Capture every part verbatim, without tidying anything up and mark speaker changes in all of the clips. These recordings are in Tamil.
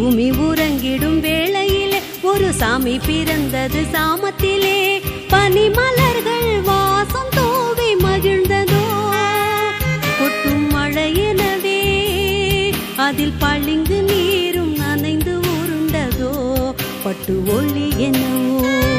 Speaker 1: பூமி உறங்கிடும் வேளையிலே ஒரு சாமி பிறந்தது சாமத்திலே. பனிமலர்கள் வாசம் தோவி மகிழ்ந்ததோ, கொட்டும் மழையெனவே அதில் பளிங்கு நீரும் நனைந்து உருண்டதோ, பட்டு ஒளி என்னவோ.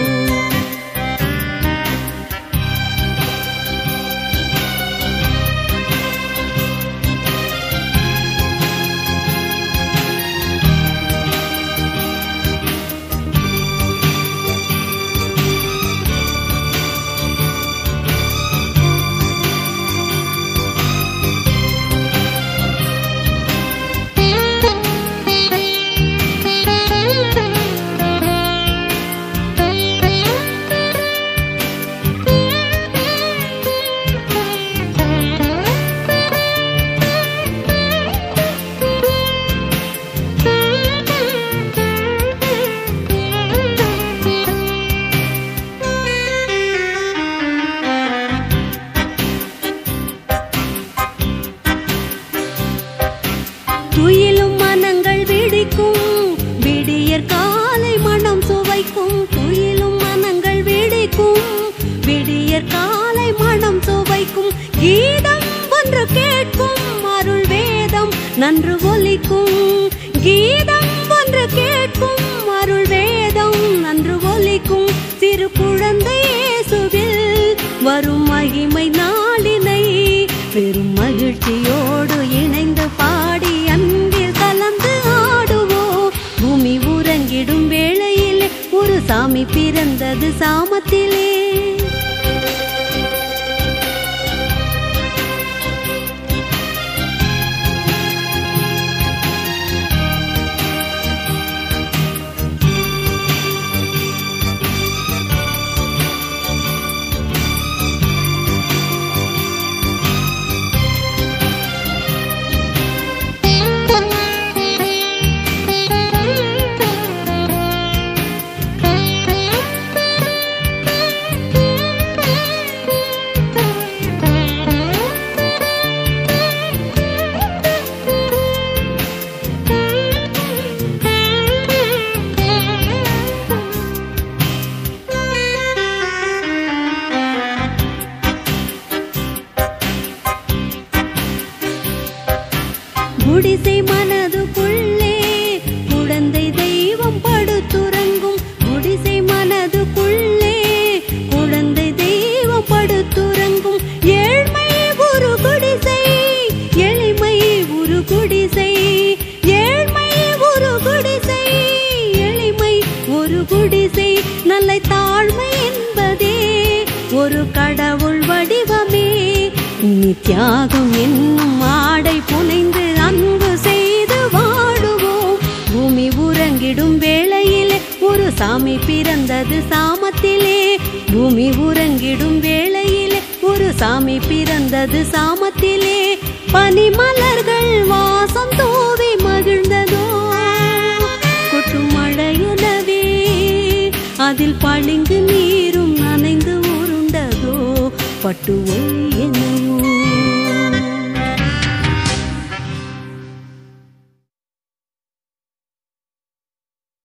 Speaker 1: துயிலும் மனங்கள் விடிக்கும் விடியற் காலை மனம் சுவைக்கும். துயிலும் மனங்கள் விடிக்கும் விடியற் காலை மனம் சுவைக்கும். கீதம் ஒன்று கேட்கும் அருள் வேதம் நன்று ஒலிக்கும். கீதம் ஒன்று கேட்கும் அருள் வேதம் நன்று ஒலிக்கும். சிறு குழந்தை இயேசுவில் வரும் மகிமை நாளினை பெரும் மகிழ்ச்சியோடு இணைந்து பாடி அன்பில் கலந்து ஆடுவோம். பூமி உறங்கிடும் வேளையிலே ஒரு சாமி பிறந்தது சாமத்திலே. குடிசை மனதுக்குள்ளே குழந்தை தெய்வம் படுத்துறங்கும். குடிசை மனதுக்குள்ளே குழந்தை தெய்வம் படுத்துறங்கும். ஏழ்மை ஒரு குடிசை எளிமை ஒரு குடிசை. ஏழ்மை ஒரு குடிசை எளிமை ஒரு குடிசை. நல்ல தாழ்மை என்பதே ஒரு கடவுள் வடிவமே. நீ தியாகம் என்னும் ஆடை புனைந்து அன்பு செய்து வாடுவோம். பூமி உறங்கிடும் வேளையிலே ஒரு சாமி பிறந்தது சாமத்திலே. பூமி உறங்கிடும் வேளையிலே ஒரு சாமி பிறந்தது சாமத்திலே. பனிமலர்கள் வாசம் தோவி மகிழ்ந்ததோ, கொட்டும் மழையெனவே அதில் பளிங்கு நீரும் நனைந்து உருண்டதோ, பட்டு ஒளி